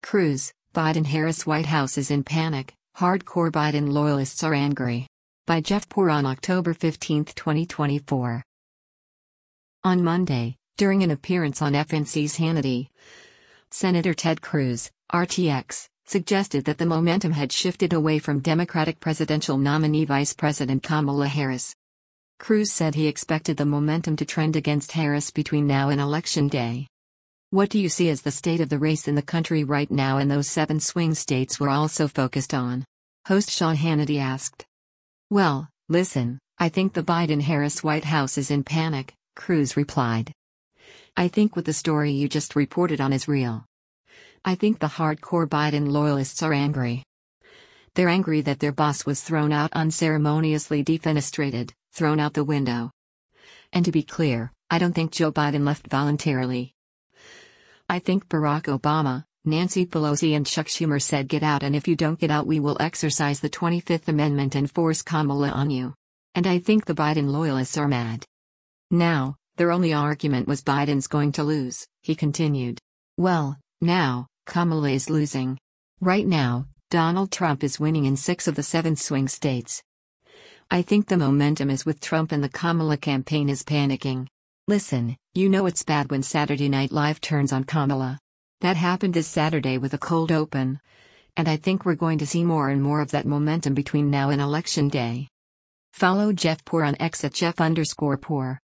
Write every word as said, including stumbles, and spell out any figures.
Cruz, Biden-Harris White House is in panic, hardcore Biden loyalists are angry. By Jeff Poor on October fifteenth, twenty twenty-four. On Monday, during an appearance on F N C's Hannity, Senator Ted Cruz, R T X, suggested that the momentum had shifted away from Democratic presidential nominee Vice President Kamala Harris. Cruz said he expected the momentum to trend against Harris between now and Election Day. What do you see as the state of the race in the country right now in those seven swing states we're also focused on? Host Sean Hannity asked. Well, listen, I think the Biden-Harris White House is in panic, Cruz replied. I think what the story you just reported on is real. I think the hardcore Biden loyalists are angry. They're angry that their boss was thrown out unceremoniously defenestrated, thrown out the window. And to be clear, I don't think Joe Biden left voluntarily. I think Barack Obama, Nancy Pelosi and Chuck Schumer said get out, and if you don't get out we will exercise the twenty-fifth Amendment and force Kamala on you. And I think the Biden loyalists are mad. Now, their only argument was Biden's going to lose, he continued. Well, now, Kamala is losing. Right now, Donald Trump is winning in six of the seven swing states. I think the momentum is with Trump and the Kamala campaign is panicking. Listen, you know it's bad when Saturday Night Live turns on Kamala. That happened this Saturday with a cold open. And I think we're going to see more and more of that momentum between now and Election Day. Follow Jeff Poor on X at Jeff underscore Poor.